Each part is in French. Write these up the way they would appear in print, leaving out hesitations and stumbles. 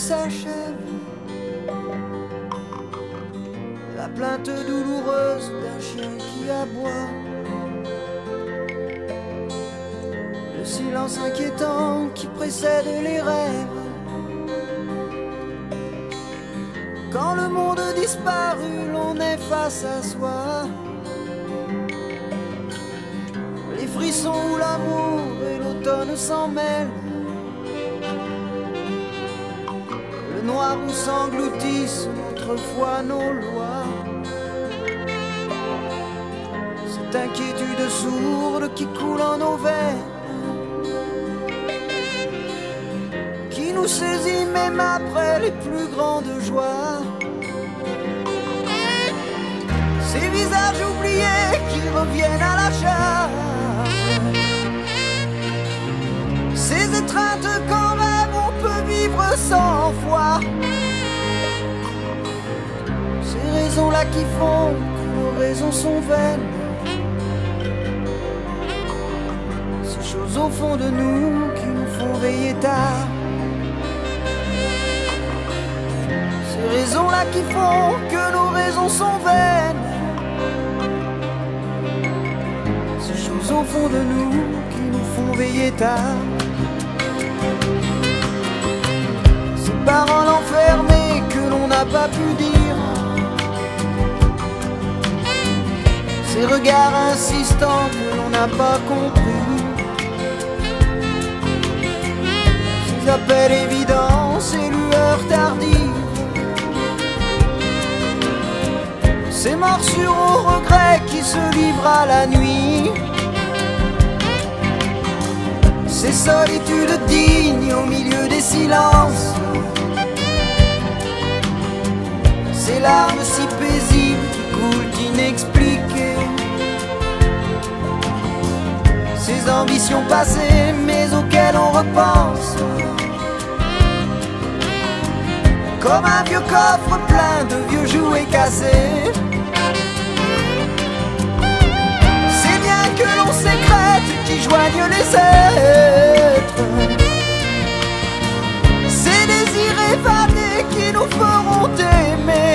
s'achève, la plainte douloureuse d'un chien qui aboie, le silence inquiétant qui précède les rêves. Quand le monde disparu, l'on est face à soi. Les frissons où l'amour et l'automne s'en mêlent, le noir où s'engloutissent autrefois nos lois. Cette inquiétude sourde qui coule en nos veines, qui nous saisit même après les plus grandes joies. Ces visages oubliés qui reviennent à la charge, ces étreintes qu'en rêve on peut vivre sans foi. Ces raisons-là qui font que nos raisons sont vaines, ces choses au fond de nous qui nous font veiller tard. Ces raisons-là qui font que nos raisons sont vaines, ces choses au fond de nous qui nous font veiller tard. Ces paroles enfermées que l'on n'a pas pu dire, ces regards insistants que l'on n'a pas compris, ces appels évidents, ces lueurs tardives, ces morsures au regret qui se livrent à la nuit, ces solitudes dignes au milieu des silences, ces larmes si paisibles qui coulent inexpliquées, ces ambitions passées mais auxquelles on repense, comme un vieux coffre plein de vieux jouets cassés. Ces liens que l'on sécrète qui joignent les êtres, ces désirs évadés qui nous feront aimer,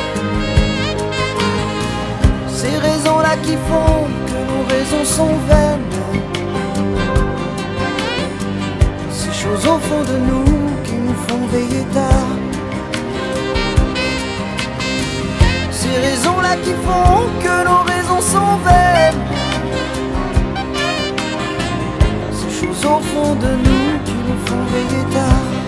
ces raisons-là qui font que nos raisons sont vaines, ces choses au fond de nous qui nous font veiller tard. Ces raisons-là qui font que nos raisons sont vaines, ces choses au fond de nous qui nous font veiller tard.